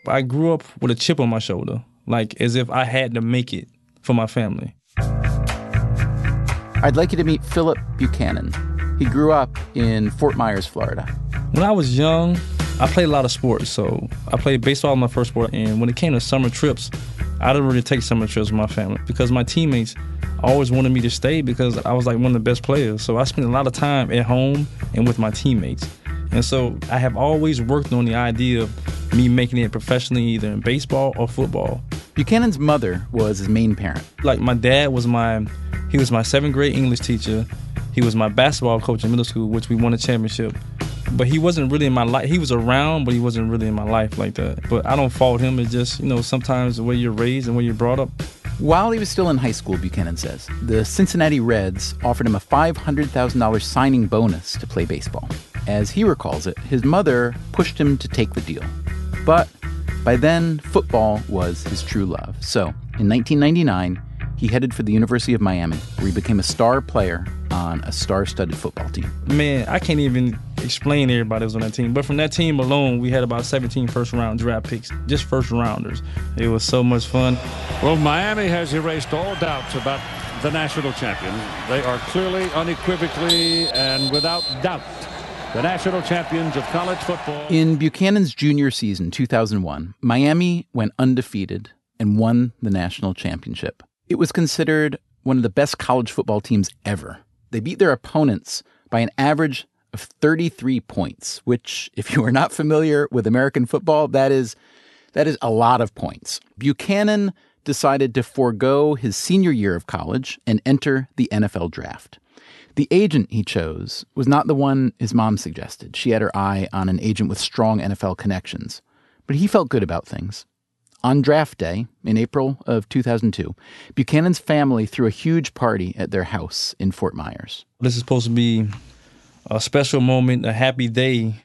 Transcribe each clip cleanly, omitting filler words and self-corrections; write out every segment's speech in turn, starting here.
I grew up with a chip on my shoulder, like as if I had to make it for my family. I'd like you to meet Philip Buchanan. He grew up in Fort Myers, Florida. When I was young, I played a lot of sports. So I played baseball, my first sport. And when it came to summer trips, I didn't really take summer trips with my family because my teammates always wanted me to stay because I was like one of the best players. So I spent a lot of time at home and with my teammates. And so I have always worked on the idea of me making it professionally, either in baseball or football. Buchanan's mother was his main parent. Like my dad was my 7th grade English teacher. He was my basketball coach in middle school, which we won a championship. But he wasn't really in my life. He was around, but he wasn't really in my life like that. But I don't fault him. It's just, sometimes the way you're raised and where you're brought up. While he was still in high school, Buchanan says, the Cincinnati Reds offered him a $500,000 signing bonus to play baseball. As he recalls it, his mother pushed him to take the deal. But by then, football was his true love. So in 1999, he headed for the University of Miami, where he became a star player on a star-studded football team. Man, I can't even explain everybody that was on that team. But from that team alone, we had about 17 first-round draft picks, just first-rounders. It was so much fun. Well, Miami has erased all doubts about the national champion. They are clearly, unequivocally, and without doubt the national champions of college football. In Buchanan's junior season, 2001, Miami went undefeated and won the national championship. It was considered one of the best college football teams ever. They beat their opponents by an average of 33 points, which, if you are not familiar with American football, that is a lot of points. Buchanan decided to forego his senior year of college and enter the NFL draft. The agent he chose was not the one his mom suggested. She had her eye on an agent with strong NFL connections. But he felt good about things. On draft day, in April of 2002, Buchanan's family threw a huge party at their house in Fort Myers. This is supposed to be a special moment, a happy day.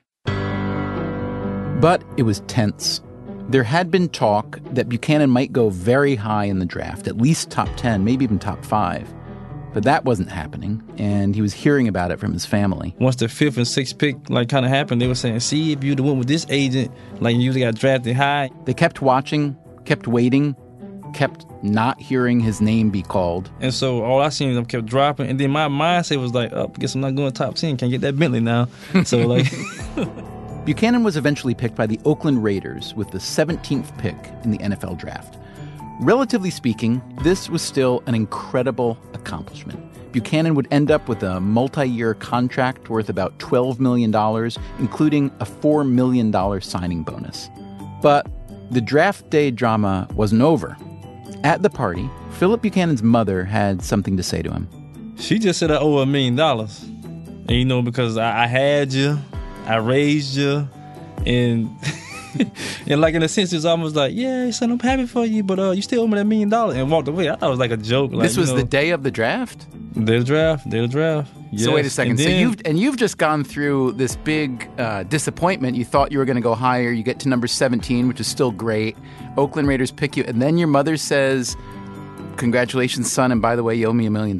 But it was tense. There had been talk that Buchanan might go very high in the draft, at least top 10, maybe even top 5. But that wasn't happening, and he was hearing about it from his family. Once the 5th and 6th pick kind of happened, they were saying, see, if you'd have went with this agent, you usually got drafted high. They kept watching, kept waiting, kept not hearing his name be called. And so all I seen them kept dropping, and then my mindset was like, I guess I'm not going top 10, can't get that Bentley now. So Buchanan was eventually picked by the Oakland Raiders with the 17th pick in the NFL draft. Relatively speaking, this was still an incredible accomplishment. Buchanan would end up with a multi-year contract worth about $12 million, including a $4 million signing bonus. But the draft day drama wasn't over. At the party, Philip Buchanan's mother had something to say to him. She just said I owe $1 million. And, because I had you, I raised you, and... and in a sense, it's almost like, yeah, son, I'm happy for you, but you still owe me that $1 million, and walked away. I thought it was like a joke. This was the day of the draft? Day of the draft. Yes. So wait a second. You've just gone through this big disappointment. You thought you were going to go higher. You get to number 17, which is still great. Oakland Raiders pick you, and then your mother says, congratulations, son, and by the way, you owe me $1 million?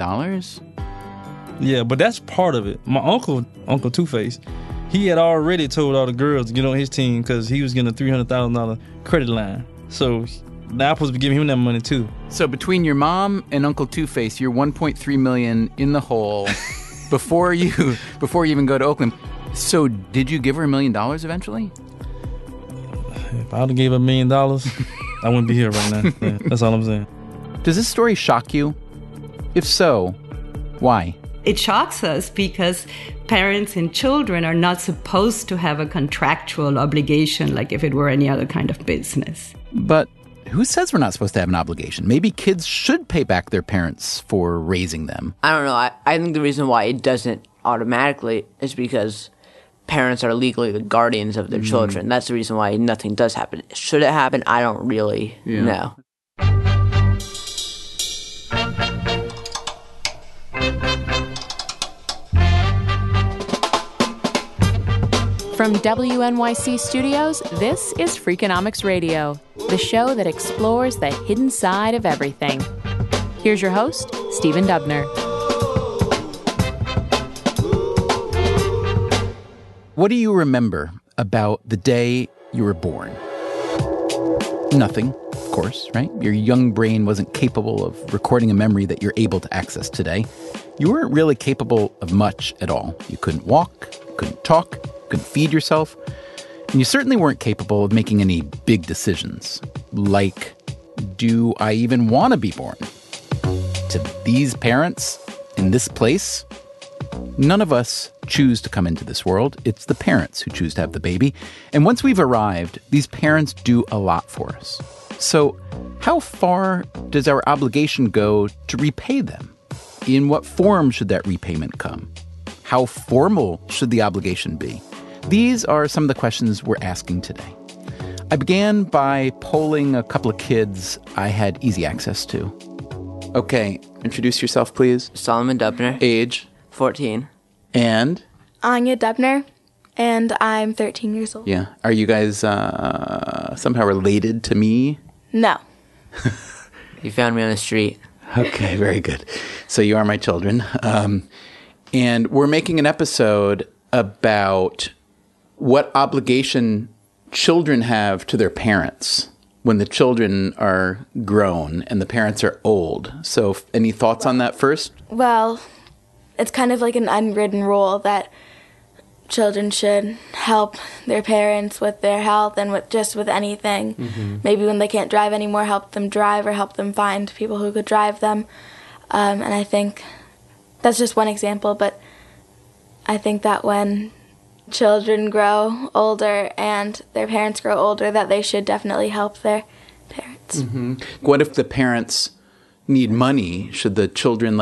Yeah, but that's part of it. My Uncle Two-Face, he had already told all the girls to get on his team because he was getting a $300,000 credit line. So now I'm supposed to be giving him that money too. So between your mom and Uncle Two-Face, you're $1.3 million in the hole before you even go to Oakland. So did you give her $1 million eventually? If I would have gave her $1 million, I wouldn't be here right now. Yeah, that's all I'm saying. Does this story shock you? If so, why? It shocks us because parents and children are not supposed to have a contractual obligation like if it were any other kind of business. But who says we're not supposed to have an obligation? Maybe kids should pay back their parents for raising them. I don't know. I think the reason why it doesn't automatically is because parents are legally the guardians of their children. That's the reason why nothing does happen. Should it happen? I don't really know. From WNYC Studios, this is Freakonomics Radio, the show that explores the hidden side of everything. Here's your host, Stephen Dubner. What do you remember about the day you were born? Nothing, of course, right? Your young brain wasn't capable of recording a memory that you're able to access today. You weren't really capable of much at all. You couldn't walk, couldn't talk, couldn't feed yourself. And you certainly weren't capable of making any big decisions. Like, do I even want to be born? To these parents, in this place? None of us choose to come into this world. It's the parents who choose to have the baby. And once we've arrived, these parents do a lot for us. So how far does our obligation go to repay them? In what form should that repayment come? How formal should the obligation be? These are some of the questions we're asking today. I began by polling a couple of kids I had easy access to. Okay, introduce yourself, please. Solomon Dubner. Age. 14. And? Anya Dubner, and I'm 13 years old. Yeah. Are you guys somehow related to me? No. You found me on the street. Okay, very good. So you are my children. And we're making an episode about what obligation children have to their parents when the children are grown and the parents are old. So any thoughts on that first? Well, it's kind of like an unwritten rule that children should help their parents with their health and with anything. Mm-hmm. Maybe when they can't drive anymore, help them drive or help them find people who could drive them. And I think that's just one example, but I think that when children grow older and their parents grow older, that they should definitely help their parents. Mm-hmm. What if the parents need money? Should the children,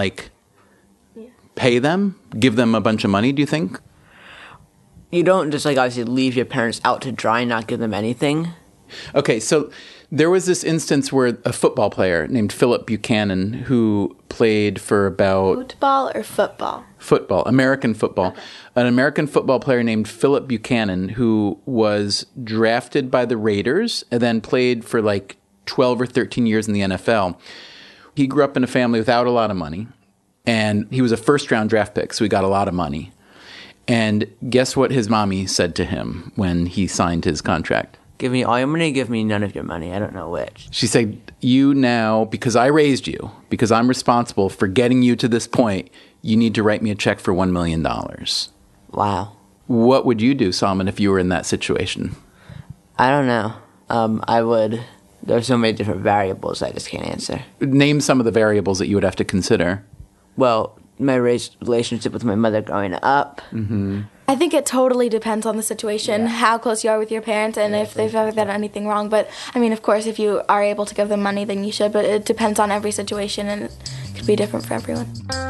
pay them? Give them a bunch of money, do you think? You don't just, obviously leave your parents out to dry and not give them anything. Okay, so there was this instance where a football player named Philip Buchanan, who played for about... Football or football? Football, American football. Okay. An American football player named Philip Buchanan, who was drafted by the Raiders and then played for 12 or 13 years in the NFL. He grew up in a family without a lot of money, and he was a first-round draft pick, so he got a lot of money. And guess what his mommy said to him when he signed his contract? Give me all your money, give me none of your money. I don't know which. She said, you now, because I raised you, because I'm responsible for getting you to this point, you need to write me a check for $1 million. Wow. What would you do, Solomon, if you were in that situation? I don't know. I would. There's so many different variables I just can't answer. Name some of the variables that you would have to consider. Well, my relationship with my mother growing up. Mm-hmm. I think it totally depends on the situation, how close you are with your parents, and if they've ever done anything wrong. But, of course, if you are able to give them money, then you should. But it depends on every situation, and it could be different for everyone.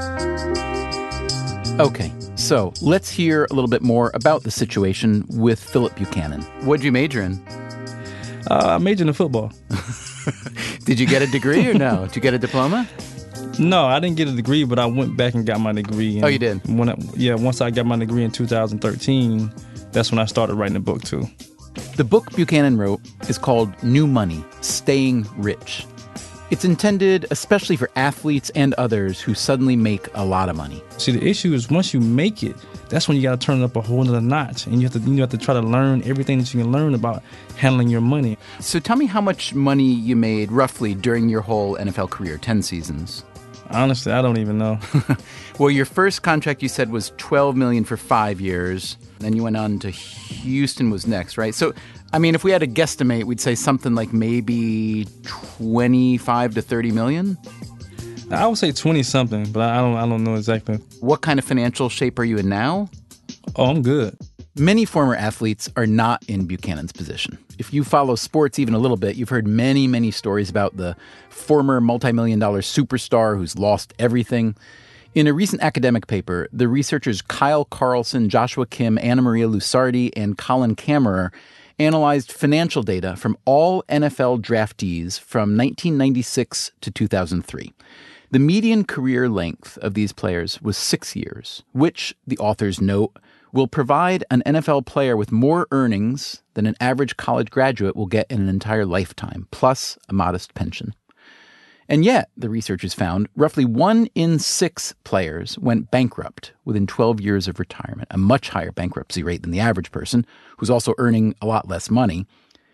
Okay, so let's hear a little bit more about the situation with Philip Buchanan. What did you major in? I majored in football. Did you get a degree or no? Did you get a diploma? No, I didn't get a degree, but I went back and got my degree. Oh, you did? Once I got my degree in 2013, that's when I started writing a book, too. The book Buchanan wrote is called New Money, Staying Rich. It's intended especially for athletes and others who suddenly make a lot of money. See, the issue is once you make it, that's when you got to turn it up a whole nother notch. And you have to try to learn everything that you can learn about handling your money. So tell me how much money you made roughly during your whole NFL career, 10 seasons. Honestly, I don't even know. Well, your first contract you said was $12 million for 5 years. Then you went on to Houston was next, right? So, if we had to guesstimate, we'd say something like maybe 25 to 30 million? I would say 20-something, but I don't know exactly. What kind of financial shape are you in now? Oh, I'm good. Many former athletes are not in Buchanan's position. If you follow sports even a little bit, you've heard many, many stories about the former multi-million-dollar superstar who's lost everything. In a recent academic paper, the researchers Kyle Carlson, Joshua Kim, Anna Maria Lusardi, and Colin Kammerer analyzed financial data from all NFL draftees from 1996 to 2003. The median career length of these players was 6 years, which, the authors note, will provide an NFL player with more earnings than an average college graduate will get in an entire lifetime, plus a modest pension. And yet, the researchers found, roughly 1 in 6 players went bankrupt within 12 years of retirement, a much higher bankruptcy rate than the average person, who's also earning a lot less money.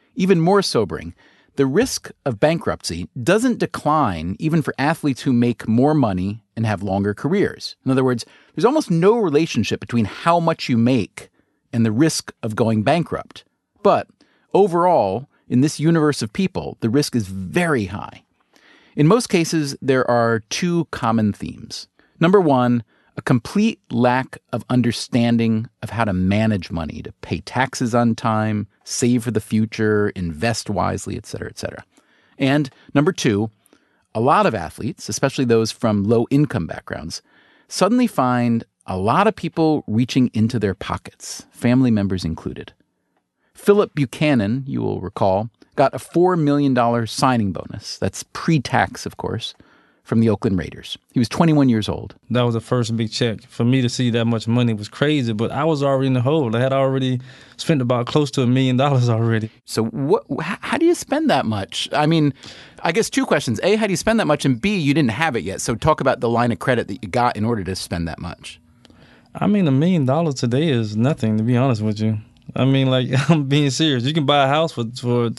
Even more sobering, the risk of bankruptcy doesn't decline even for athletes who make more money and have longer careers. In other words, there's almost no relationship between how much you make and the risk of going bankrupt. But overall, in this universe of people, the risk is very high. In most cases, there are two common themes. Number one, a complete lack of understanding of how to manage money, to pay taxes on time, save for the future, invest wisely, et cetera, et cetera. And number two, a lot of athletes, especially those from low-income backgrounds, suddenly find a lot of people reaching into their pockets, family members included. Philip Buchanan, you will recall, got a $4 million signing bonus. That's pre-tax, of course, from the Oakland Raiders. He was 21 years old. That was the first big check. For me to see that much money was crazy, but I was already in the hole. I had already spent about close to $1 million already. So how do you spend that much? I mean, I guess two questions. A, how do you spend that much? And B, you didn't have it yet. So talk about the line of credit that you got in order to spend that much. I mean, $1 million today is nothing, to be honest with you. I mean, like, I'm being serious. You can buy a house for $200,000,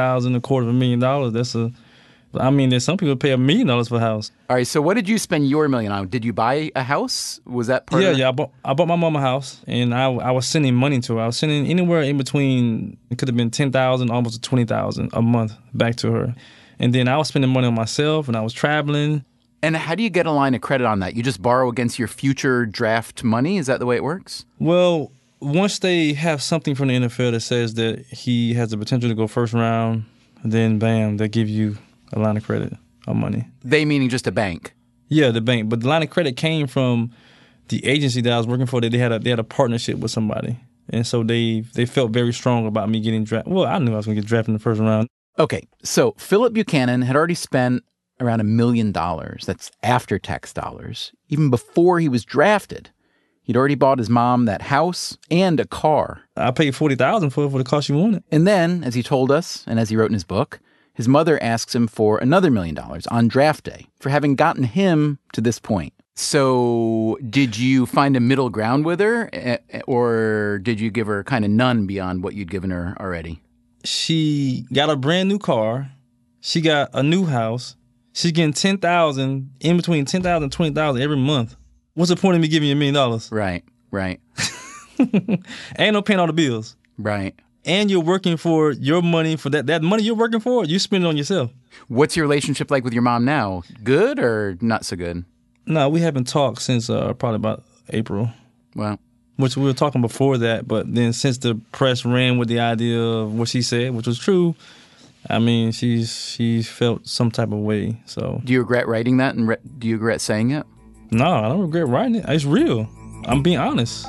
$250,000. There's some people pay $1 million for a house. All right, so what did you spend your $1 million on? Did you buy a house? Was that part of it? Yeah, I bought my mom a house, and I was sending money to her. I was sending anywhere in between, it could have been $10,000, almost to $20,000 a month back to her. And then I was spending money on myself, and I was traveling. And how do you get a line of credit on that? You just borrow against your future draft money? Is that the way it works? Well, once they have something from the NFL that says that he has the potential to go first round, then bam, they give you a line of credit or money. They meaning just a bank? Yeah, the bank. But the line of credit came from the agency that I was working for. They had a partnership with somebody. And so they felt very strong about me getting drafted. Well, I knew I was going to get drafted in the first round. Okay, so Philip Buchanan had already spent around $1 million. That's after-tax dollars. Even before he was drafted, he'd already bought his mom that house and a car. I paid $40,000 for the car she wanted. And then, as he told us, and as he wrote in his book, his mother asks him for another $1 million on draft day for having gotten him to this point. So did you find a middle ground with her, or did you give her kind of none beyond what you'd given her already? She got a brand new car. She got a new house. She's getting $10,000, in between $10,000 and $20,000 every month. What's the point of me giving you $1 million? Right. Ain't no paying all the bills. Right. And you're working for your money, for that money you're working for, you spend it on yourself. What's your relationship like with your mom now? Good or not so good? No, we haven't talked since probably about April. Well, which we were talking before that, but then since the press ran with the idea of what she said, which was true, I mean, she felt some type of way. So, do you regret writing that, and do you regret saying it? No, I don't regret writing it. It's real. I'm being honest.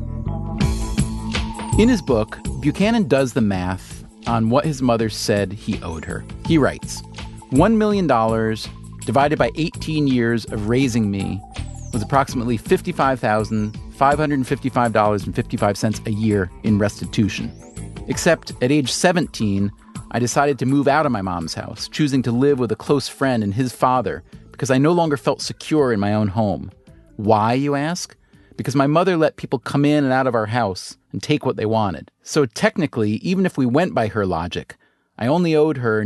In his book, Buchanan does the math on what his mother said he owed her. He writes, $1 million divided by 18 years of raising me was approximately $55,555.55 a year in restitution. Except at age 17, I decided to move out of my mom's house, choosing to live with a close friend and his father because I no longer felt secure in my own home. Why, you ask? Because my mother let people come in and out of our house and take what they wanted. So technically, even if we went by her logic, I only owed her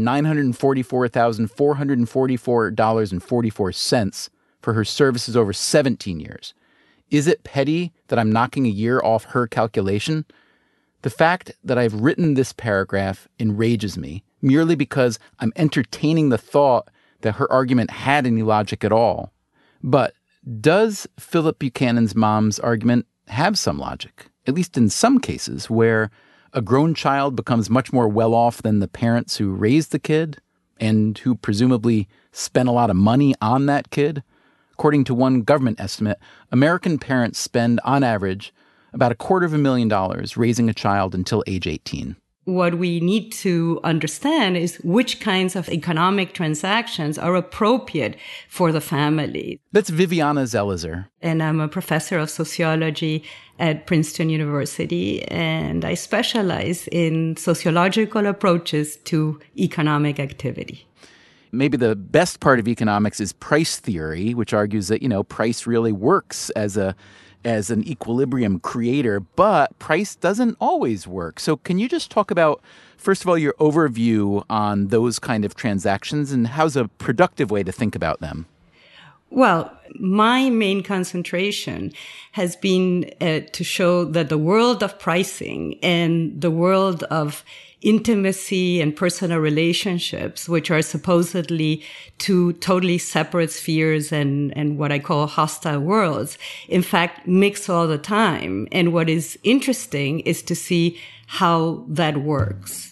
$944,444.44 for her services over 17 years. Is it petty that I'm knocking a year off her calculation? The fact that I've written this paragraph enrages me, merely because I'm entertaining the thought that her argument had any logic at all. But does Philip Buchanan's mom's argument have some logic, at least in some cases, where a grown child becomes much more well-off than the parents who raised the kid and who presumably spent a lot of money on that kid? According to one government estimate, American parents spend, on average, about $250,000 raising a child until age 18. What we need to understand is which kinds of economic transactions are appropriate for the family. That's Viviana Zelizer. And I'm a professor of sociology at Princeton University, and I specialize in sociological approaches to economic activity. Maybe the best part of economics is price theory, which argues that, price really works as a as an equilibrium creator, but price doesn't always work. So can you just talk about, first of all, your overview on those kind of transactions and how's a productive way to think about them? Well, my main concentration has been to show that the world of pricing and the world of intimacy and personal relationships, which are supposedly two totally separate spheres and what I call hostile worlds, in fact, mix all the time. And what is interesting is to see how that works.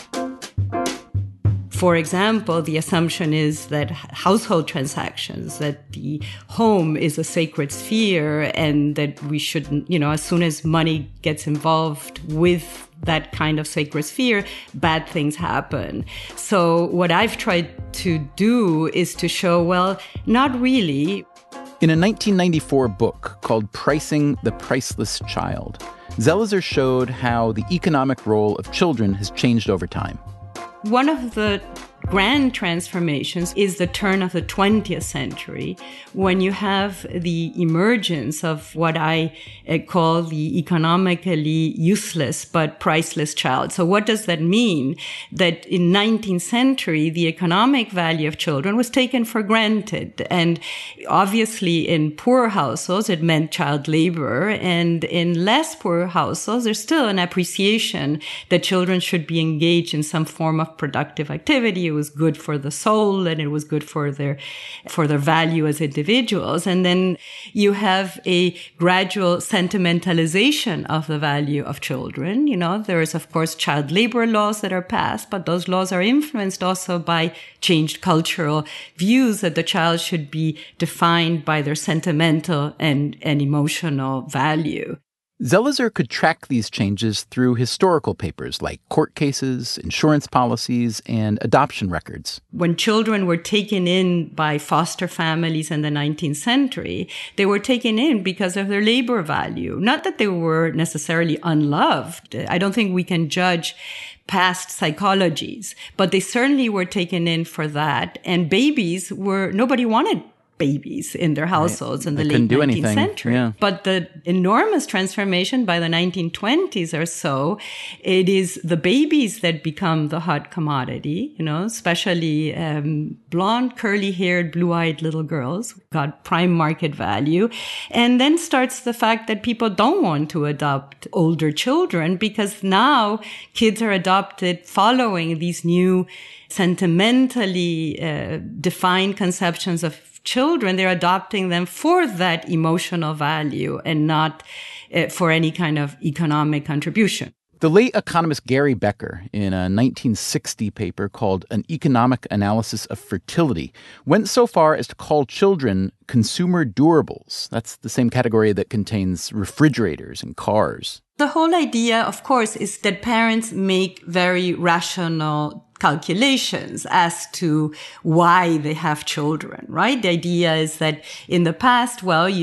For example, the assumption is that household transactions, that the home is a sacred sphere and that we shouldn't, as soon as money gets involved with that kind of sacred sphere, bad things happen. So what I've tried to do is to show, well, not really. In a 1994 book called Pricing the Priceless Child, Zelizer showed how the economic role of children has changed over time. One of the grand transformations is the turn of the 20th century, when you have the emergence of what I call the economically useless but priceless child. So what does that mean? That in 19th century, the economic value of children was taken for granted. And obviously in poor households, it meant child labor. And in less poor households, there's still an appreciation that children should be engaged in some form of productive activity. It was good for the soul and it was good for their value as individuals. And then you have a gradual sentimentalization of the value of children. There is, of course, child labor laws that are passed, but those laws are influenced also by changed cultural views that the child should be defined by their sentimental and emotional value. Zelizer could track these changes through historical papers like court cases, insurance policies, and adoption records. When children were taken in by foster families in the 19th century, they were taken in because of their labor value. Not that they were necessarily unloved. I don't think we can judge past psychologies, but they certainly were taken in for that. And nobody wanted babies in their households in the late 19th century. Yeah. But the enormous transformation by the 1920s or so, it is the babies that become the hot commodity, especially blonde, curly-haired, blue-eyed little girls got prime market value. And then starts the fact that people don't want to adopt older children because now kids are adopted following these new sentimentally defined conceptions of children. They're adopting them for that emotional value and not for any kind of economic contribution. The late economist Gary Becker, in a 1960 paper called An Economic Analysis of Fertility, went so far as to call children consumer durables. That's the same category that contains refrigerators and cars. The whole idea, of course, is that parents make very rational calculations as to why they have children, right? The idea is that in the past,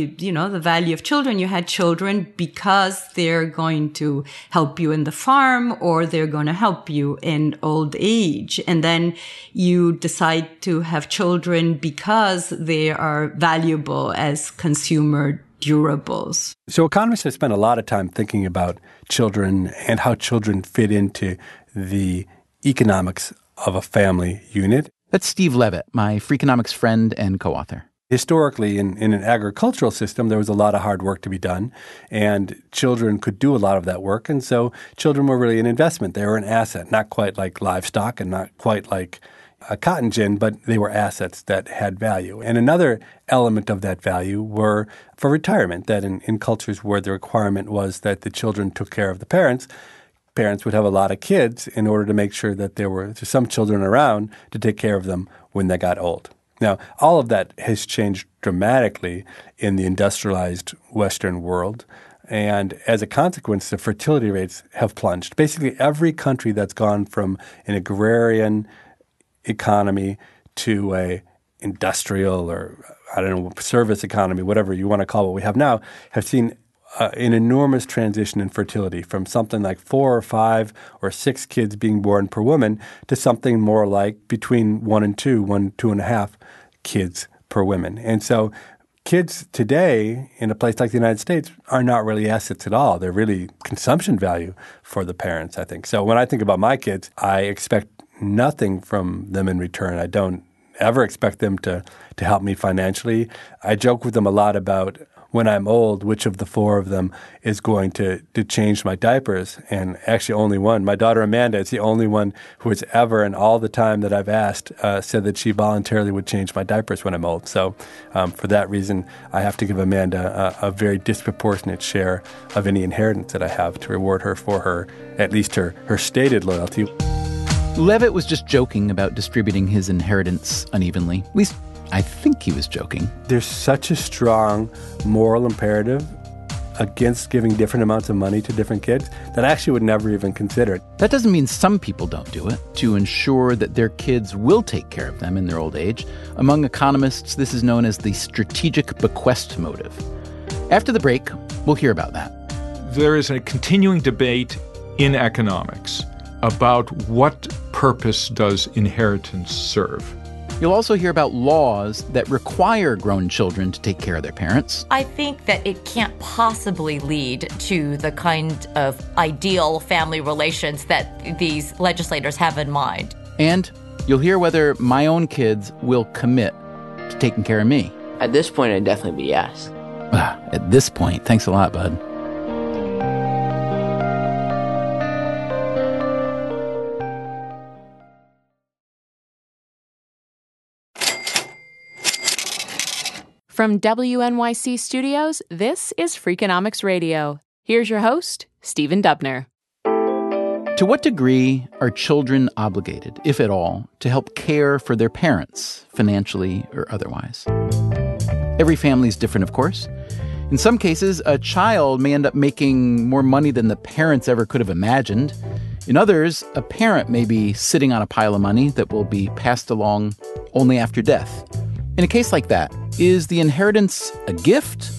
the value of children, you had children because they're going to help you in the farm or they're going to help you in old age. And then you decide to have children because they are valuable as consumer durables. So economists have spent a lot of time thinking about children and how children fit into the economics of a family unit. That's Steve Levitt, my Freakonomics friend and co-author. Historically, in an agricultural system, there was a lot of hard work to be done, and children could do a lot of that work. And so children were really an investment. They were an asset, not quite like livestock and not quite like a cotton gin, but they were assets that had value. And another element of that value were for retirement, that in cultures where the requirement was that the children took care of the parents would have a lot of kids in order to make sure that there were some children around to take care of them when they got old. Now, all of that has changed dramatically in the industrialized Western world. And as a consequence, the fertility rates have plunged. Basically, every country that's gone from an agrarian economy to a industrial or, service economy, whatever you want to call what we have now, have seen an enormous transition in fertility from something like 4 or 5 or 6 kids being born per woman to something more like between 1 and 2, 1, 2.5 kids per woman. And so kids today in a place like the United States are not really assets at all. They're really consumption value for the parents, I think. So when I think about my kids, I expect nothing from them in return. I don't ever expect them to help me financially. I joke with them a lot about when I'm old, which of the four of them is going to change my diapers. And actually only one. My daughter Amanda is the only one who has ever, in all the time that I've asked, said that she voluntarily would change my diapers when I'm old. So for that reason, I have to give Amanda a very disproportionate share of any inheritance that I have to reward her for her, at least her stated loyalty. Levitt was just joking about distributing his inheritance unevenly. At least, I think he was joking. There's such a strong moral imperative against giving different amounts of money to different kids that I actually would never even consider it. That doesn't mean some people don't do it. To ensure that their kids will take care of them in their old age, among economists, this is known as the strategic bequest motive. After the break, we'll hear about that. There is a continuing debate in economics about what purpose does inheritance serve. You'll also hear about laws that require grown children to take care of their parents. I think that it can't possibly lead to the kind of ideal family relations that these legislators have in mind. And you'll hear whether my own kids will commit to taking care of me. At this point, I'd definitely be yes. At this point, thanks a lot, bud. From WNYC Studios, this is Freakonomics Radio. Here's your host, Stephen Dubner. To what degree are children obligated, if at all, to help care for their parents, financially or otherwise? Every family is different, of course. In some cases, a child may end up making more money than the parents ever could have imagined. In others, a parent may be sitting on a pile of money that will be passed along only after death. In a case like that, is the inheritance a gift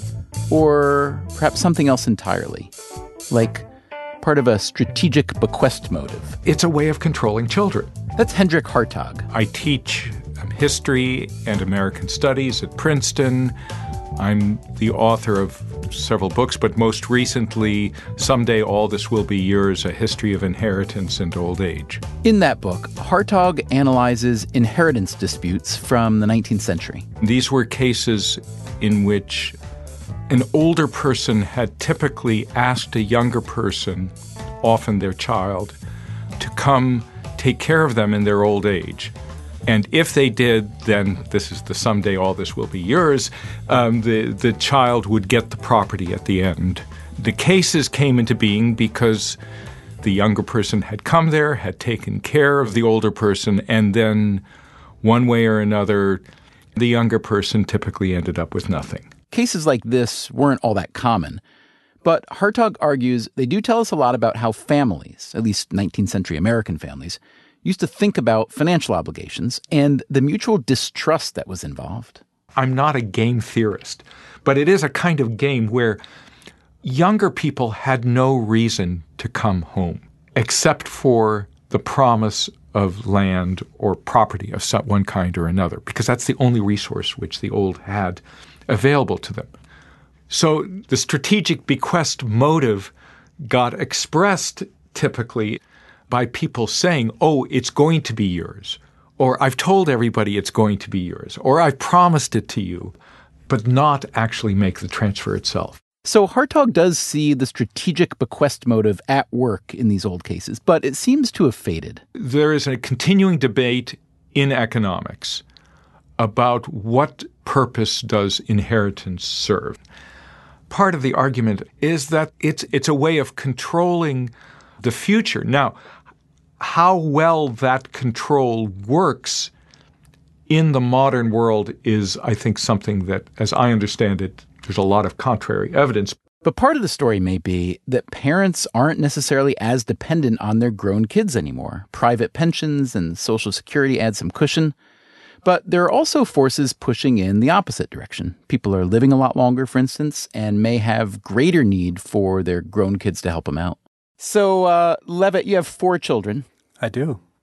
or perhaps something else entirely? Like part of a strategic bequest motive? It's a way of controlling children. That's Hendrik Hartog. I teach history and American studies at Princeton. I'm the author of several books, but most recently, Someday All This Will Be Yours, A History of Inheritance and Old Age. In that book, Hartog analyzes inheritance disputes from the 19th century. These were cases in which an older person had typically asked a younger person, often their child, to come take care of them in their old age. And if they did, then this is the someday all this will be yours, the child would get the property at the end. The cases came into being because the younger person had come there, had taken care of the older person, and then one way or another, the younger person typically ended up with nothing. Cases like this weren't all that common. But Hartog argues they do tell us a lot about how families, at least 19th century American families, used to think about financial obligations and the mutual distrust that was involved. I'm not a game theorist, but it is a kind of game where younger people had no reason to come home except for the promise of land or property of one kind or another, because that's the only resource which the old had available to them. So the strategic bequest motive got expressed typically by people saying, oh, it's going to be yours, or I've told everybody it's going to be yours, or I've promised it to you, but not actually make the transfer itself. So Hartog does see the strategic bequest motive at work in these old cases, but it seems to have faded. There is a continuing debate in economics about what purpose does inheritance serve. Part of the argument is that it's a way of controlling the future. Now, how well that control works in the modern world is, I think, something that, as I understand it, there's a lot of contrary evidence. But part of the story may be that parents aren't necessarily as dependent on their grown kids anymore. Private pensions and Social Security add some cushion. But there are also forces pushing in the opposite direction. People are living a lot longer, for instance, and may have greater need for their grown kids to help them out. So, Levitt, you have 4 children. I do.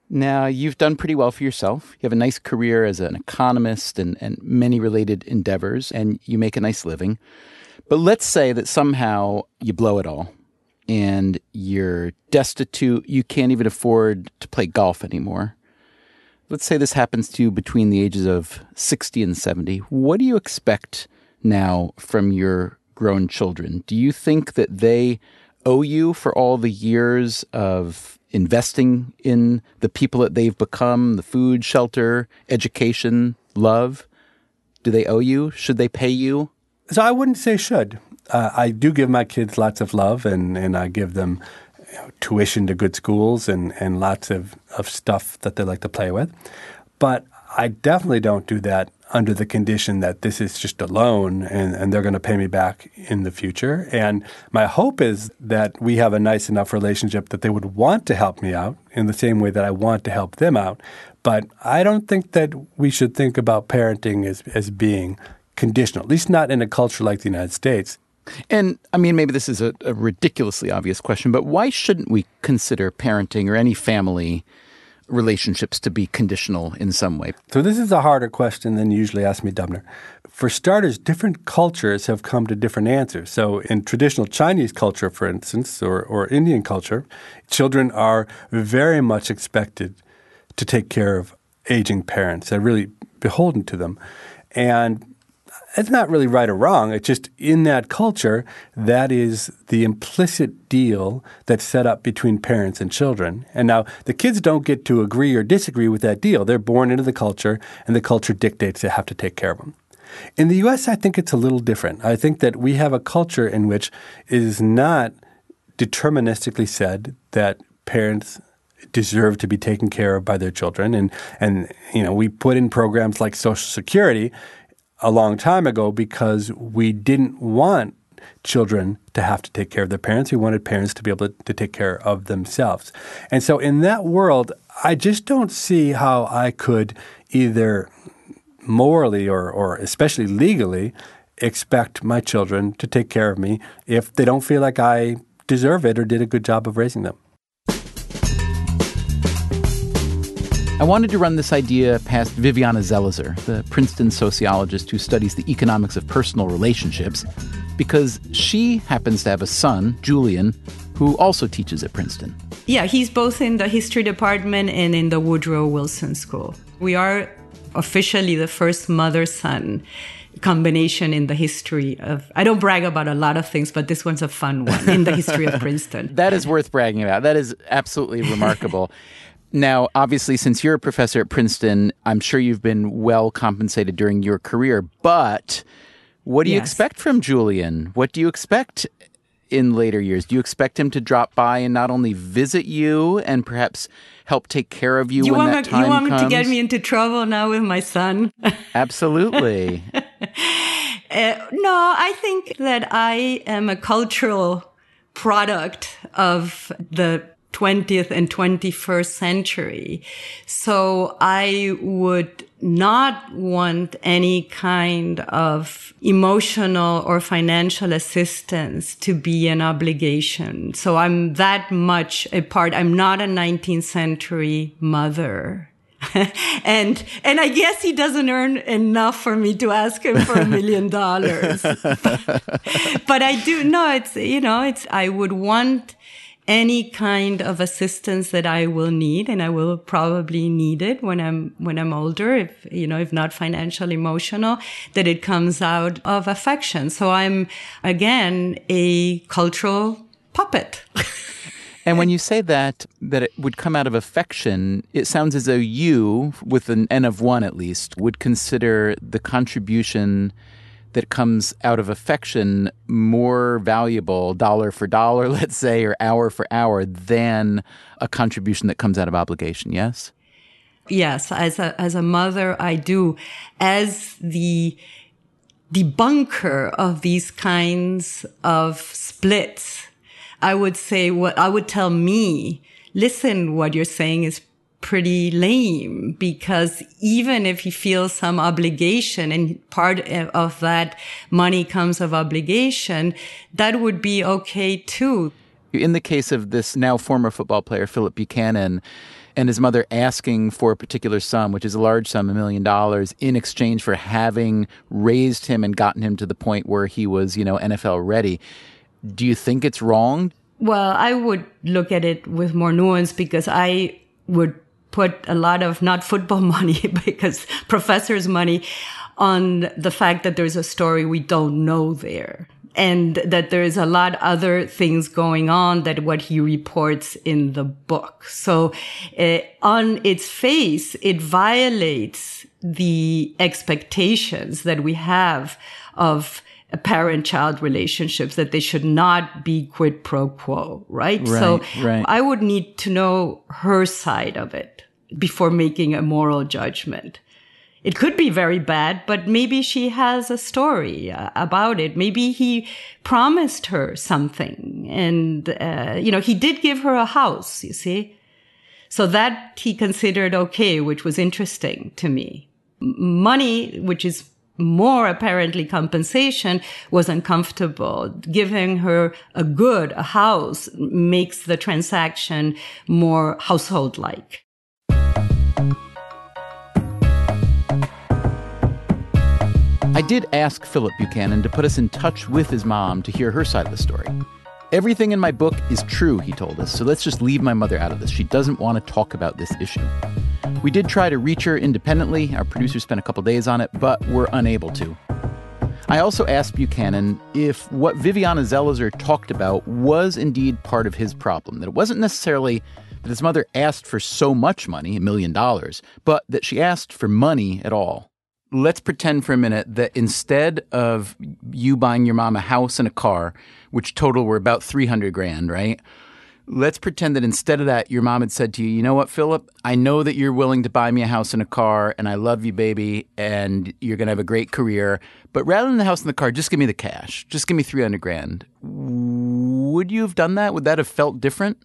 Now, you've done pretty well for yourself. You have a nice career as an economist and many related endeavors, and you make a nice living. But let's say that somehow you blow it all and you're destitute. You can't even afford to play golf anymore. Let's say this happens to you between the ages of 60 and 70. What do you expect now from your grown children? Do you think that they owe you for all the years of investing in the people that they've become, the food, shelter, education, love? Do they owe you? Should they pay you? So I wouldn't say should. I do give my kids lots of love, and I give them tuition to good schools and lots of stuff that they like to play with. But I definitely don't do that under the condition that this is just a loan and they're going to pay me back in the future. And my hope is that we have a nice enough relationship that they would want to help me out in the same way that I want to help them out. But I don't think that we should think about parenting as being conditional, at least not in a culture like the United States. And, I mean, maybe this is a ridiculously obvious question, but why shouldn't we consider parenting or any family relationships to be conditional in some way? So this is a harder question than you usually ask me, Dubner. For starters, different cultures have come to different answers. So in traditional Chinese culture, for instance, or Indian culture, children are very much expected to take care of aging parents. They're really beholden to them. And it's not really right or wrong. It's just in that culture, that is the implicit deal that's set up between parents and children. And now the kids don't get to agree or disagree with that deal. They're born into the culture, and the culture dictates they have to take care of them. In the U.S., I think it's a little different. I think that we have a culture in which it is not deterministically said that parents deserve to be taken care of by their children. And you know, we put in programs like Social Security a long time ago because we didn't want children to have to take care of their parents. We wanted parents to be able to take care of themselves. And so in that world, I just don't see how I could either morally or especially legally expect my children to take care of me if they don't feel like I deserve it or did a good job of raising them. I wanted to run this idea past Viviana Zelizer, the Princeton sociologist who studies the economics of personal relationships, because she happens to have a son, Julian, who also teaches at Princeton. Yeah, he's both in the history department and in the Woodrow Wilson School. We are officially the first mother-son combination in the history of, I don't brag about a lot of things, but this one's a fun one in the history of Princeton. That is worth bragging about. That is absolutely remarkable. Now, obviously, since you're a professor at Princeton, I'm sure you've been well compensated during your career. But what do you expect from Julian? What do you expect in later years? Do you expect him to drop by and not only visit you and perhaps help take care of you when that time comes? You want me to get me into trouble now with my son? Absolutely. No, I think that I am a cultural product of the 20th and 21st century. So I would not want any kind of emotional or financial assistance to be an obligation. So I'm that much a part. I'm not a 19th century mother. And I guess he doesn't earn enough for me to ask him for $1 million. But I do know I would want any kind of assistance that I will need, and I will probably need it when I'm older, if not financial, emotional, that it comes out of affection. So I'm, again, a cultural puppet. And when you say that it would come out of affection, it sounds as though you, with an N of 1 at least, would consider the contribution that comes out of affection more valuable, dollar for dollar, let's say, or hour for hour, than a contribution that comes out of obligation, yes? Yes, as a mother, I do. As the debunker of these kinds of splits, I would say, I would tell me, listen, what you're saying is pretty lame, because even if he feels some obligation and part of that money comes of obligation, that would be okay too. In the case of this now former football player, Philip Buchanan, and his mother asking for a particular sum, which is a large sum, $1 million, in exchange for having raised him and gotten him to the point where he was, NFL ready. Do you think it's wrong? Well, I would look at it with more nuance because I would put a lot of not football money, because professors' money, on the fact that there's a story we don't know there. And that there is a lot other things going on than what he reports in the book. So on its face, it violates the expectations that we have of parent-child relationships, that they should not be quid pro quo, right? So I would need to know her side of it before making a moral judgment. It could be very bad, but maybe she has a story about it. Maybe he promised her something. And, he did give her a house, you see. So that he considered okay, which was interesting to me. Money, which is more apparently compensation, was uncomfortable. Giving her a house, makes the transaction more household-like. I did ask Philip Buchanan to put us in touch with his mom to hear her side of the story. Everything in my book is true, he told us, so let's just leave my mother out of this. She doesn't want to talk about this issue. We did try to reach her independently. Our producer spent a couple days on it, but were unable to. I also asked Buchanan if what Viviana Zelizer talked about was indeed part of his problem, that it wasn't necessarily that his mother asked for so much money, $1 million, but that she asked for money at all. Let's pretend for a minute that instead of you buying your mom a house and a car, which total were about $300,000, right? Let's pretend that instead of that, your mom had said to you, you know what, Philip, I know that you're willing to buy me a house and a car, and I love you, baby, and you're going to have a great career. But rather than the house and the car, just give me the cash. Just give me $300,000. Would you have done that? Would that have felt different?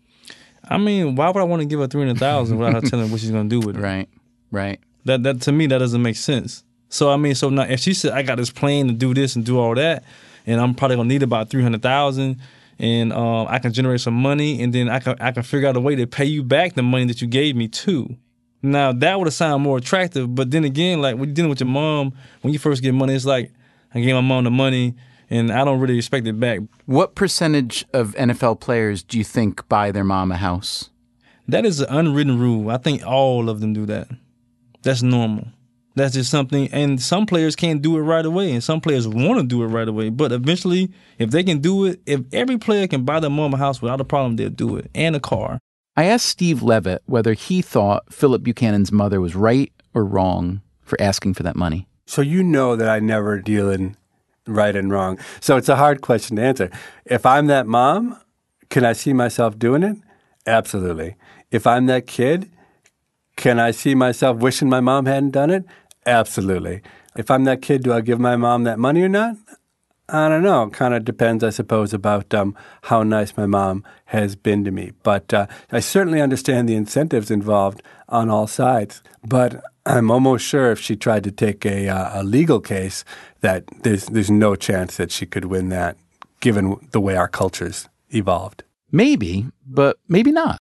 I mean, why would I want to give her $300,000 without her telling her what she's going to do with it? Right. That to me, that doesn't make sense. So now if she said I got this plan to do this and do all that, and I'm probably gonna need about $300,000, and I can generate some money, and then I can figure out a way to pay you back the money that you gave me too. Now that would have sounded more attractive, but then again, like when you're dealing with your mom, when you first get money, it's like I gave my mom the money, and I don't really expect it back. What percentage of NFL players do you think buy their mom a house? That is an unwritten rule. I think all of them do that. That's normal. That's just something. And some players can't do it right away, and some players want to do it right away. But eventually, if they can do it, if every player can buy their mom a house without a problem, they'll do it, and a car. I asked Steve Levitt whether he thought Philip Buchanan's mother was right or wrong for asking for that money. So you know that I never deal in right and wrong. So it's a hard question to answer. If I'm that mom, can I see myself doing it? Absolutely. If I'm that kid, can I see myself wishing my mom hadn't done it? Absolutely. If I'm that kid, do I give my mom that money or not? I don't know. It kind of depends, I suppose, about how nice my mom has been to me. But I certainly understand the incentives involved on all sides. But I'm almost sure if she tried to take a legal case that there's no chance that she could win that, given the way our culture's evolved. Maybe, but maybe not.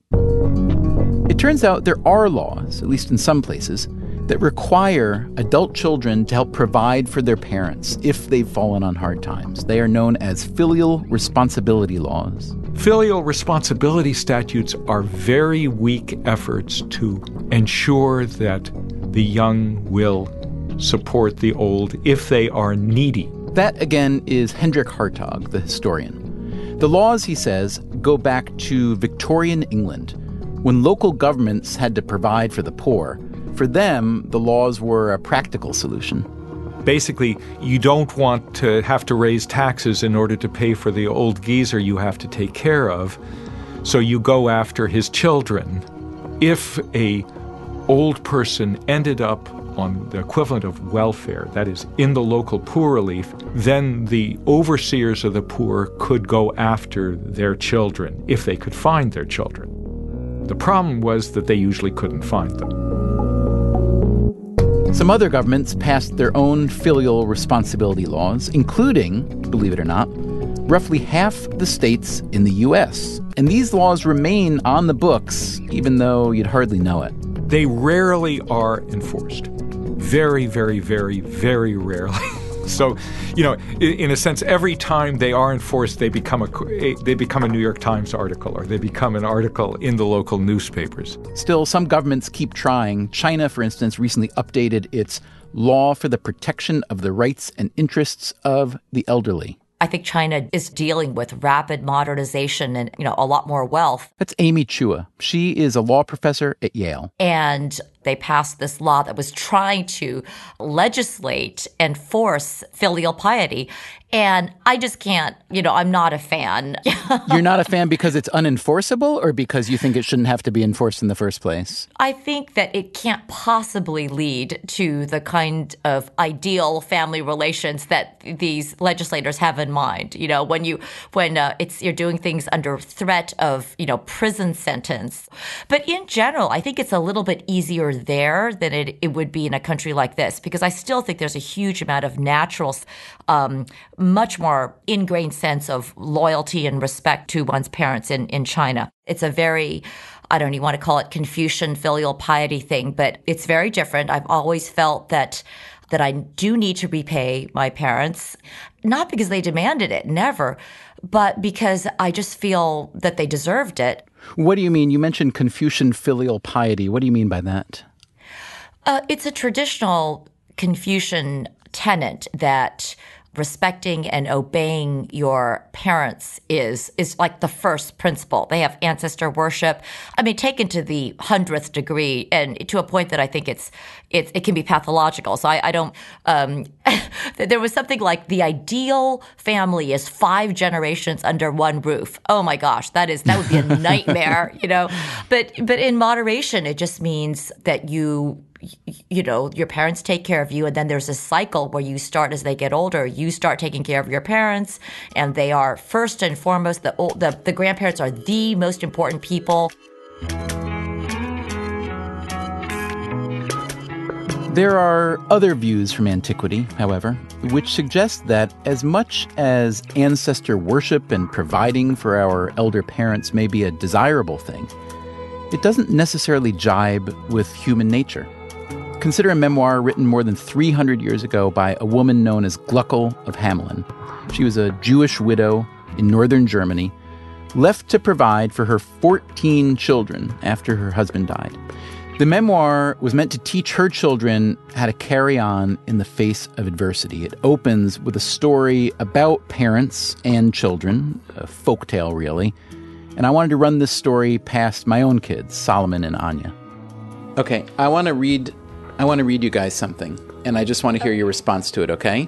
It turns out there are laws, at least in some places, that require adult children to help provide for their parents if they've fallen on hard times. They are known as filial responsibility laws. Filial responsibility statutes are very weak efforts to ensure that the young will support the old if they are needy. That, again, is Hendrik Hartog, the historian. The laws, he says, go back to Victorian England, when local governments had to provide for the poor. For them, the laws were a practical solution. Basically, you don't want to have to raise taxes in order to pay for the old geezer you have to take care of, so you go after his children. If a old person ended up on the equivalent of welfare, that is, in the local poor relief, then the overseers of the poor could go after their children if they could find their children. The problem was that they usually couldn't find them. Some other governments passed their own filial responsibility laws, including, believe it or not, roughly half the states in the U.S. And these laws remain on the books, even though you'd hardly know it. They rarely are enforced. Very, very, very, very rarely. So, in a sense, every time they are enforced, they become a New York Times article, or they become an article in the local newspapers. Still, some governments keep trying. China, for instance, recently updated its law for the protection of the rights and interests of the elderly. I think China is dealing with rapid modernization and, a lot more wealth. That's Amy Chua. She is a law professor at Yale. And they passed this law that was trying to legislate and force filial piety. And I just can't, I'm not a fan. You're not a fan because it's unenforceable, or because you think it shouldn't have to be enforced in the first place? I think that it can't possibly lead to the kind of ideal family relations that these legislators have in mind. When you're doing things under threat of, prison sentence. But in general, I think it's a little bit easier there than it would be in a country like this, because I still think there's a huge amount of natural, much more ingrained sense of loyalty and respect to one's parents in China. It's a very, I don't even want to call it Confucian filial piety thing, but it's very different. I've always felt that I do need to repay my parents, not because they demanded it, never, but because I just feel that they deserved it. What do you mean? You mentioned Confucian filial piety. What do you mean by that? It's a traditional Confucian tenet that respecting and obeying your parents is like the first principle. They have ancestor worship. I mean, taken to the 100th degree, and to a point that I think it can be pathological. So I don't. There was something like the ideal family is 5 generations under one roof. Oh my gosh, that would be a nightmare, But in moderation, it just means that your parents take care of you, and then there's a cycle where you start, as they get older, you start taking care of your parents, and they are first and foremost, the grandparents are the most important people. There are other views from antiquity, however, which suggest that as much as ancestor worship and providing for our elder parents may be a desirable thing, it doesn't necessarily jibe with human nature. Consider a memoir written more than 300 years ago by a woman known as Gluckel of Hamelin. She was a Jewish widow in northern Germany, left to provide for her 14 children after her husband died. The memoir was meant to teach her children how to carry on in the face of adversity. It opens with a story about parents and children, a folktale really, and I wanted to run this story past my own kids, Solomon and Anya. Okay, I want to read you guys something, and I just want to hear your response to it, okay?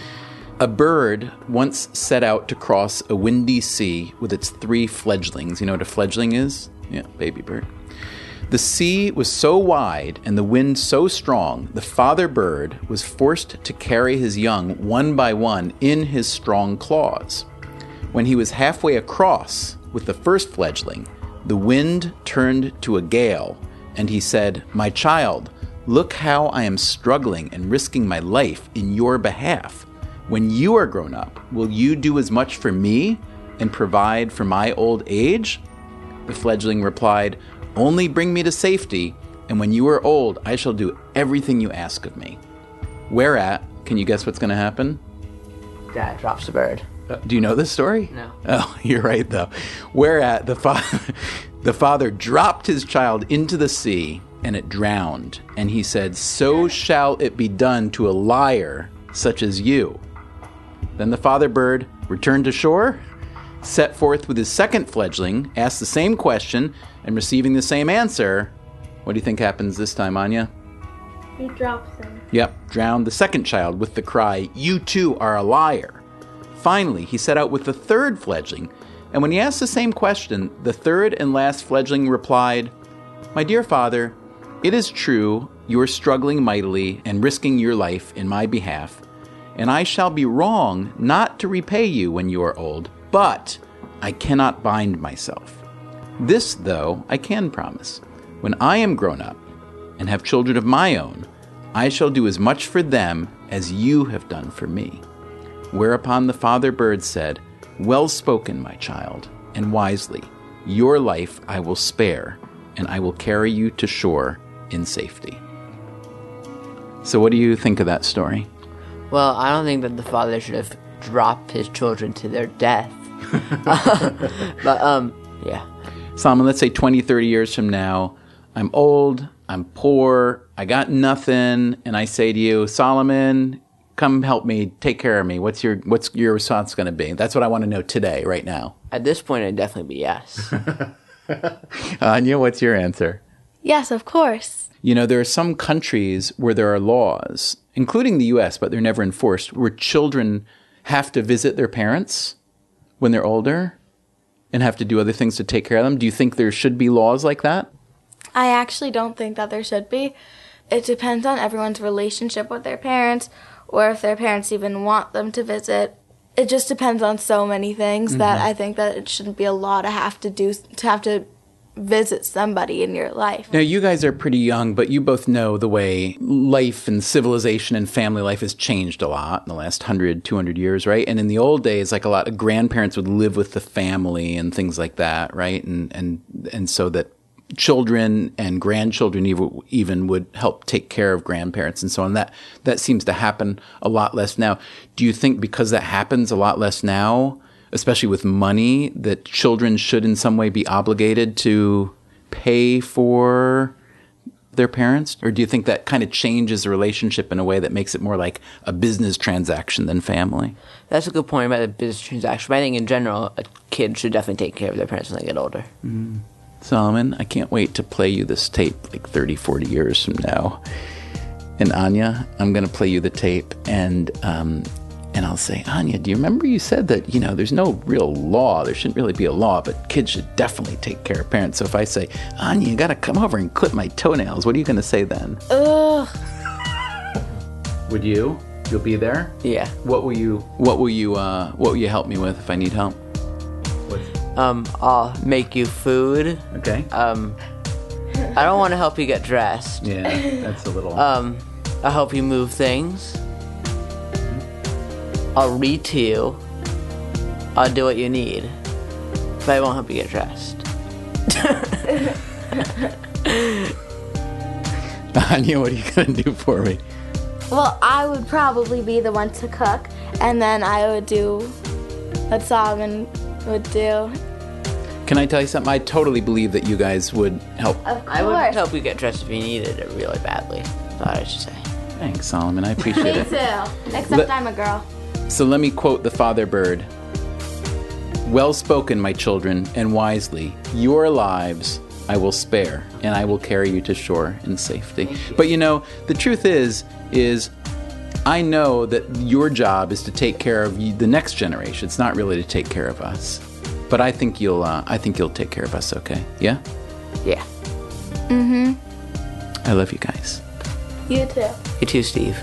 A bird once set out to cross a windy sea with its 3 fledglings. You know what a fledgling is? Yeah, baby bird. The sea was so wide and the wind so strong, the father bird was forced to carry his young one by one in his strong claws. When he was halfway across with the first fledgling, the wind turned to a gale, and he said, "My child, look how I am struggling and risking my life in your behalf. When you are grown up, will you do as much for me and provide for my old age?" The fledgling replied, "Only bring me to safety, and when you are old, I shall do everything you ask of me." Whereat, can you guess what's going to happen? Dad drops the bird. Do you know this story? No. Oh, you're right, though. Whereat, the father dropped his child into the sea, and it drowned. And he said, "So shall it be done to a liar such as you." Then the father bird returned to shore, set forth with his second fledgling, asked the same question, and receiving the same answer, what do you think happens this time, Anya? He drops him. Yep, drowned the second child with the cry, "You too are a liar." Finally, he set out with the third fledgling, and when he asked the same question, the third and last fledgling replied, "My dear father, it is true you are struggling mightily and risking your life in my behalf, and I shall be wrong not to repay you when you are old, but I cannot bind myself. This, though, I can promise. When I am grown up and have children of my own, I shall do as much for them as you have done for me." Whereupon the father bird said, Well spoken, my child, and wisely. Your life I will spare, and I will carry you to shore in safety. So what do you think of that story? Well, I don't think that the father should have dropped his children to their death. But, yeah. Solomon, let's say 20, 30 years from now, I'm old, I'm poor, I got nothing, and I say to you, Solomon, come help me, take care of me. What's your response going to be? That's what I want to know today, right now. At this point, it'd definitely be yes. Anya, what's your answer? Yes, of course. You know, there are some countries where there are laws, including the U.S., but they're never enforced, where children have to visit their parents when they're older and have to do other things to take care of them. Do you think there should be laws like that? I actually don't think that there should be. It depends on everyone's relationship with their parents, or if their parents even want them to visit. It just depends on so many things that I think that it shouldn't be a law to have to visit somebody in your life. Now, you guys are pretty young, but you both know the way life and civilization and family life has changed a lot in the last 100, 200 years, right? And in the old days, like a lot of grandparents would live with the family and things like that, right? And so that children and grandchildren even would help take care of grandparents and so on. That seems to happen a lot less now. Do you think because that happens a lot less now, especially with money, that children should in some way be obligated to pay for their parents? Or do you think that kind of changes the relationship in a way that makes it more like a business transaction than family? That's a good point about the business transaction. But I think in general, a kid should definitely take care of their parents when they get older. Mm. Solomon, I can't wait to play you this tape like 30, 40 years from now. And Anya, I'm going to play you the tape and I'll say, Anya, do you remember you said that, you know, there's no real law, there shouldn't really be a law, but kids should definitely take care of parents. So if I say, Anya, you got to come over and clip my toenails, what are you going to say then? Ugh. Would you? You'll be there? Yeah. What will you help me with if I need help? I'll make you food. Okay. I don't want to help you get dressed. Yeah, that's a little... I'll help you move things. I'll read to you. I'll do what you need. But I won't help you get dressed. Anya, what are you going to do for me? Well, I would probably be the one to cook, and then I would do what Solomon would do. Can I tell you something? I totally believe that you guys would help. Of course. I would help you get dressed if you needed it really badly. Thought I should say. Thanks, Solomon. I appreciate Me it. too. Except I'm a girl. So let me quote the father bird. Well spoken, my children, and wisely. Your lives I will spare, and I will carry you to shore in safety. But you know, the truth is I know that your job is to take care of the next generation. It's not really to take care of us. But I think you'll take care of us, okay? Yeah? Yeah. Mm-hmm. I love you guys. You too. You too, Steve.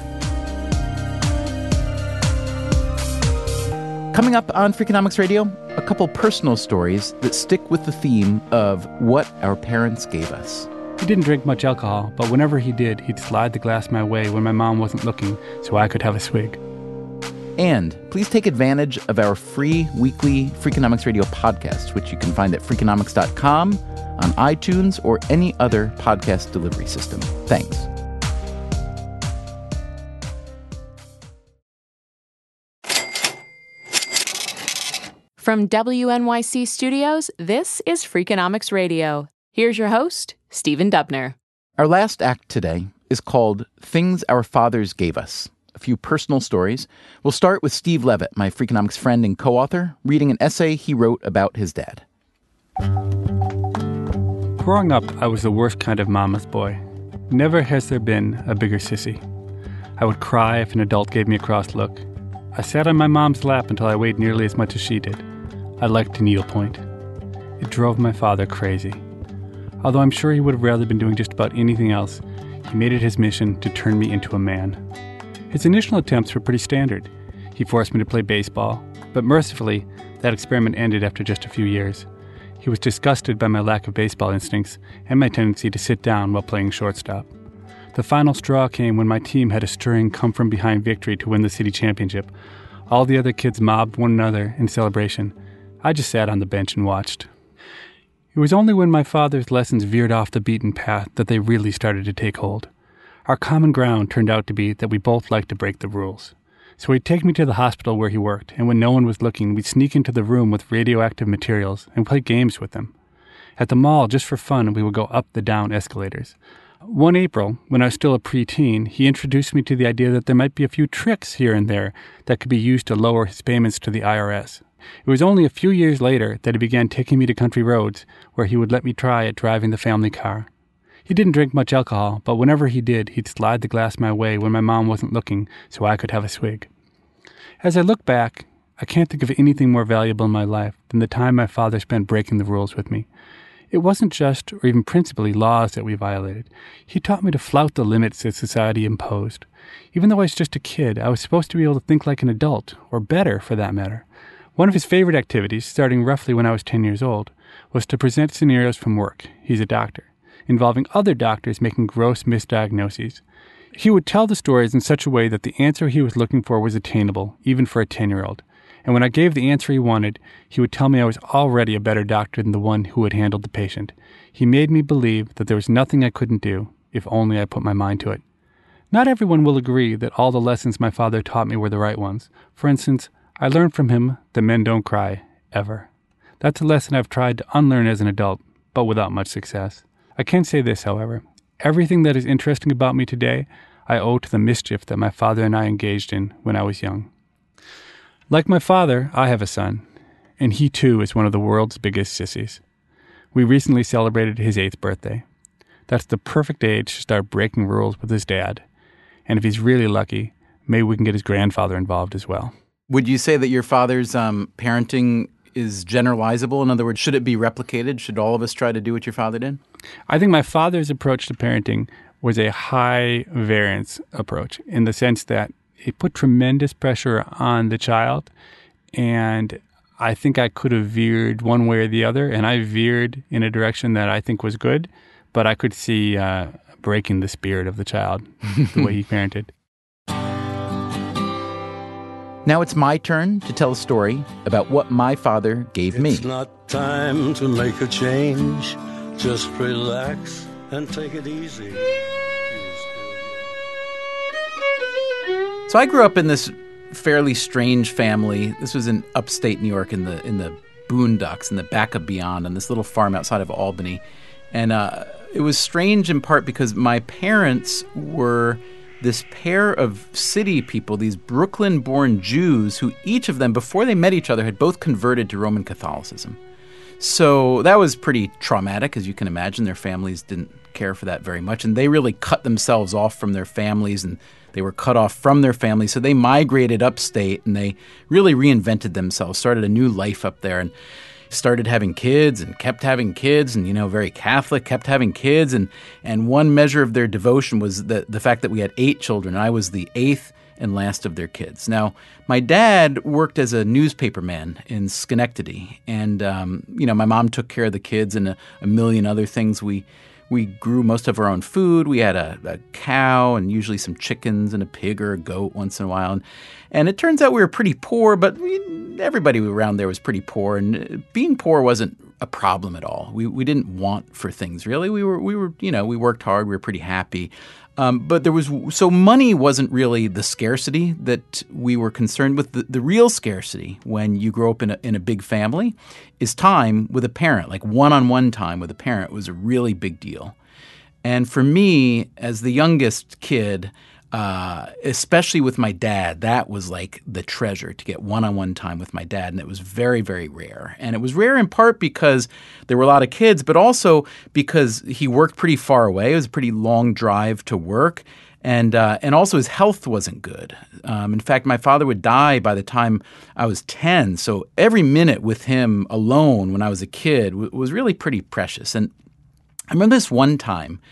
Coming up on Freakonomics Radio, a couple personal stories that stick with the theme of what our parents gave us. He didn't drink much alcohol, but whenever he did, he'd slide the glass my way when my mom wasn't looking so I could have a swig. And please take advantage of our free weekly Freakonomics Radio podcast, which you can find at Freakonomics.com, on iTunes, or any other podcast delivery system. Thanks. From WNYC Studios, this is Freakonomics Radio. Here's your host, Stephen Dubner. Our last act today is called Things Our Fathers Gave Us. A few personal stories. We'll start with Steve Levitt, my Freakonomics friend and co-author, reading an essay he wrote about his dad. Growing up, I was the worst kind of mama's boy. Never has there been a bigger sissy. I would cry if an adult gave me a cross look. I sat on my mom's lap until I weighed nearly as much as she did. I liked to needlepoint. It drove my father crazy. Although I'm sure he would have rather been doing just about anything else, he made it his mission to turn me into a man. His initial attempts were pretty standard. He forced me to play baseball, but mercifully, that experiment ended after just a few years. He was disgusted by my lack of baseball instincts and my tendency to sit down while playing shortstop. The final straw came when my team had a stirring come-from-behind victory to win the city championship. All the other kids mobbed one another in celebration. I just sat on the bench and watched. It was only when my father's lessons veered off the beaten path that they really started to take hold. Our common ground turned out to be that we both liked to break the rules. So he'd take me to the hospital where he worked, and when no one was looking, we'd sneak into the room with radioactive materials and play games with them. At the mall, just for fun, we would go up the down escalators. One April, when I was still a preteen, he introduced me to the idea that there might be a few tricks here and there that could be used to lower his payments to the IRS. It was only a few years later that he began taking me to country roads, where he would let me try at driving the family car. He didn't drink much alcohol, but whenever he did, he'd slide the glass my way when my mom wasn't looking so I could have a swig. As I look back, I can't think of anything more valuable in my life than the time my father spent breaking the rules with me. It wasn't just, or even principally, laws that we violated. He taught me to flout the limits that society imposed. Even though I was just a kid, I was supposed to be able to think like an adult, or better for that matter. One of his favorite activities, starting roughly when I was 10 years old, was to present scenarios from work. He's a doctor, involving other doctors making gross misdiagnoses. He would tell the stories in such a way that the answer he was looking for was attainable, even for a 10-year-old. And when I gave the answer he wanted, he would tell me I was already a better doctor than the one who had handled the patient. He made me believe that there was nothing I couldn't do, if only I put my mind to it. Not everyone will agree that all the lessons my father taught me were the right ones. For instance, I learned from him that men don't cry, ever. That's a lesson I've tried to unlearn as an adult, but without much success. I can say this, however. Everything that is interesting about me today, I owe to the mischief that my father and I engaged in when I was young. Like my father, I have a son, and he too is one of the world's biggest sissies. We recently celebrated his 8th birthday. That's the perfect age to start breaking rules with his dad. And if he's really lucky, maybe we can get his grandfather involved as well. Would you say that your father's parenting is generalizable? In other words, should it be replicated? Should all of us try to do what your father did? I think my father's approach to parenting was a high variance approach in the sense that it put tremendous pressure on the child, and I think I could have veered one way or the other, and I veered in a direction that I think was good, but I could see breaking the spirit of the child the way he parented. Now it's my turn to tell a story about what my father gave me. It's not time to make a change. Just relax and take it easy. So I grew up in this fairly strange family. This was in upstate New York in the boondocks, in the back of Beyond, on this little farm outside of Albany. And it was strange in part because my parents were this pair of city people, these Brooklyn-born Jews who each of them, before they met each other, had both converted to Roman Catholicism. So that was pretty traumatic, as you can imagine. Their families didn't care for that very much, and they really cut themselves off from their families, and they were cut off from their families. So they migrated upstate, and they really reinvented themselves, started a new life up there, and started having kids and kept having kids, and, very Catholic, kept having kids. And one measure of their devotion was the fact that we had 8 children. And I was the 8th and last of their kids. Now, my dad worked as a newspaperman in Schenectady. And, my mom took care of the kids and a million other things. We grew most of our own food. We had a cow and usually some chickens and a pig or a goat once in a while. And it turns out we were pretty poor, but everybody around there was pretty poor. And being poor wasn't a problem at all. We didn't want for things, really. We worked hard. We were pretty happy. But so money wasn't really the scarcity that we were concerned with. The real scarcity when you grow up in a big family is time with a parent. Like one-on-one time with a parent was a really big deal. And for me, as the youngest kid, especially with my dad, that was like the treasure, to get one-on-one time with my dad. And it was very, very rare. And it was rare in part because there were a lot of kids, but also because he worked pretty far away. It was a pretty long drive to work. And also his health wasn't good. In fact, my father would die by the time I was 10. So every minute with him alone when I was a kid was really pretty precious. And I remember this one time.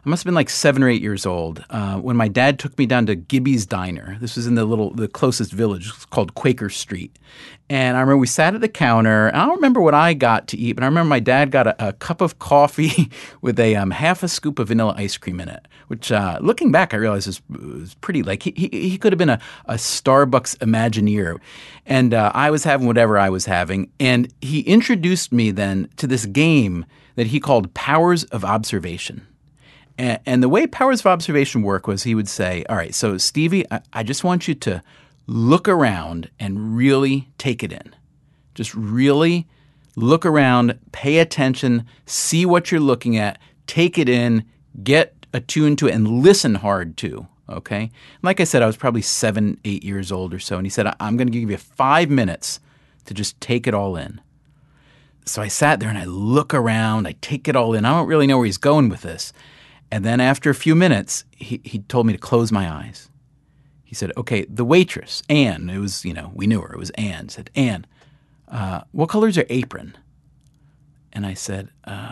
I must have been like 7 or 8 years old when my dad took me down to Gibby's Diner. This was in the closest village. It's called Quaker Street. And I remember we sat at the counter. I don't remember what I got to eat, but I remember my dad got a cup of coffee with a half a scoop of vanilla ice cream in it, which looking back, I realized was pretty, like he could have been a Starbucks Imagineer. And I was having whatever I was having. And he introduced me then to this game that he called Powers of Observation. And the way Powers of Observation work was he would say, all right, so Stevie, I just want you to look around and really take it in. Just really look around, pay attention, see what you're looking at, take it in, get attuned to it, and listen hard too, okay? And like I said, I was probably 7, 8 years old or so, and he said, I'm going to give you 5 minutes to just take it all in. So I sat there and I look around, I take it all in. I don't really know where he's going with this. And then after a few minutes, he told me to close my eyes. He said, okay, the waitress, Anne, it was, we knew her, it was Anne, said, Anne, what color's your apron? And I said,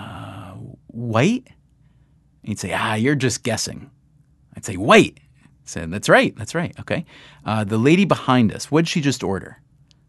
white? And he'd say, you're just guessing. I'd say, white. I said, that's right, okay. The lady behind us, what'd she just order?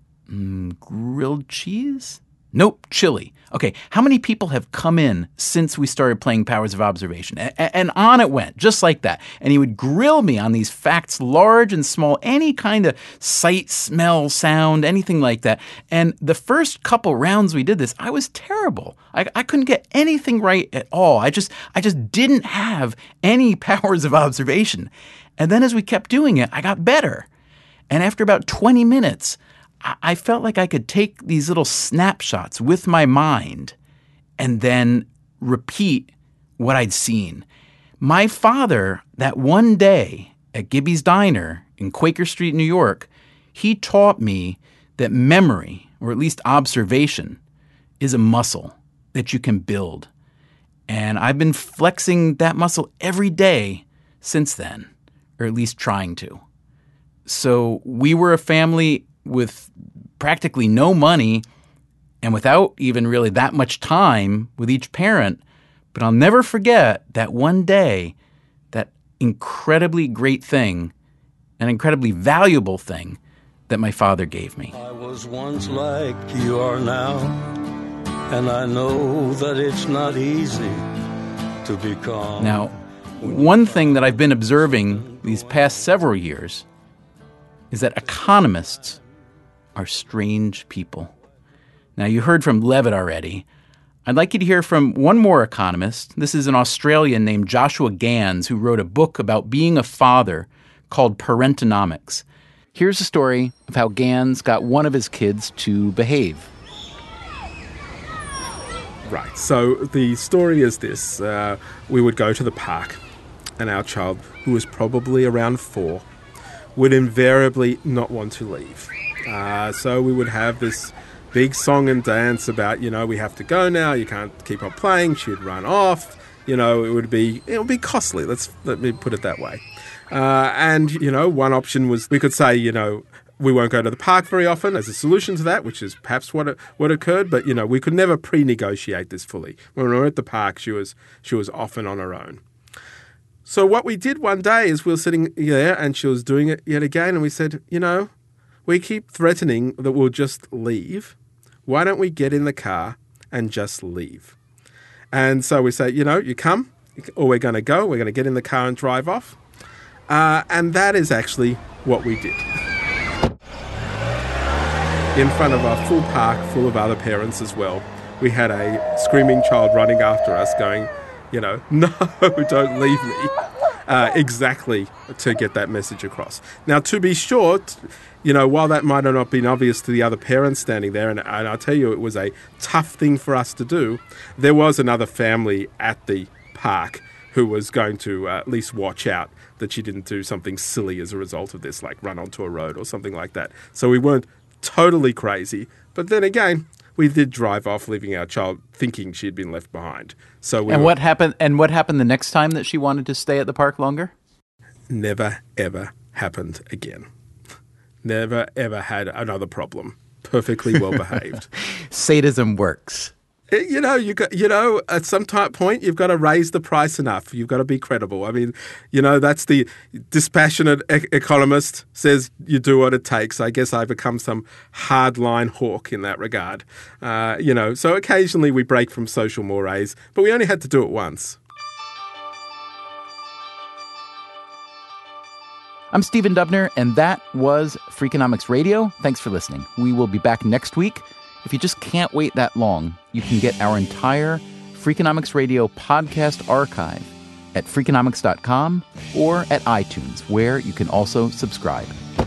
Grilled cheese? Nope, chili. Okay, how many people have come in since we started playing Powers of Observation? And on it went, just like that. And he would grill me on these facts, large and small, any kind of sight, smell, sound, anything like that. And the first couple rounds we did this, I was terrible. I couldn't get anything right at all. I just didn't have any powers of observation. And then as we kept doing it, I got better. And after about 20 minutes, I felt like I could take these little snapshots with my mind and then repeat what I'd seen. My father, that one day at Gibby's Diner in Quaker Street, New York, he taught me that memory, or at least observation, is a muscle that you can build. And I've been flexing that muscle every day since then, or at least trying to. So we were a family with practically no money and without even really that much time with each parent. But I'll never forget that one day, that incredibly great thing, an incredibly valuable thing that my father gave me. I was once like you are now, and I know that it's not easy to be calm. Now, one thing that I've been observing these past several years is that economists are strange people. Now, you heard from Levitt already. I'd like you to hear from one more economist. This is an Australian named Joshua Gans, who wrote a book about being a father called Parentonomics. Here's a story of how Gans got one of his kids to behave. Right, so the story is this. We would go to the park, and our child, who was probably around 4, would invariably not want to leave. So we would have this big song and dance about, we have to go now, you can't keep on playing, she'd run off, it would be costly, let me put it that way. And one option was we could say, we won't go to the park very often as a solution to that, which is perhaps what occurred, but, we could never pre-negotiate this fully. When we were at the park, she was often on her own. So what we did one day is we were sitting there and she was doing it yet again, and we said, we keep threatening that we'll just leave. Why don't we get in the car and just leave? And so we say, you come, or we're going to go. We're going to get in the car and drive off. And that is actually what we did. In front of a full park full of other parents as well, we had a screaming child running after us going, no, don't leave me. Exactly to get that message across. Now, to be sure, while that might have not been obvious to the other parents standing there, and I'll tell you it was a tough thing for us to do, there was another family at the park who was going to at least watch out that she didn't do something silly as a result of this, like run onto a road or something like that. So we weren't totally crazy, but then again, we did drive off, leaving our child thinking she'd been left behind. What happened? And what happened the next time that she wanted to stay at the park longer? Never, ever happened again. Never, ever had another problem. Perfectly well behaved. Sadism works. At some point, you've got to raise the price enough. You've got to be credible. I mean, that's the dispassionate economist says you do what it takes. I guess I become some hardline hawk in that regard. So occasionally we break from social mores, but we only had to do it once. I'm Stephen Dubner, and that was Freakonomics Radio. Thanks for listening. We will be back next week. If you just can't wait that long, you can get our entire Freakonomics Radio podcast archive at Freakonomics.com or at iTunes, where you can also subscribe.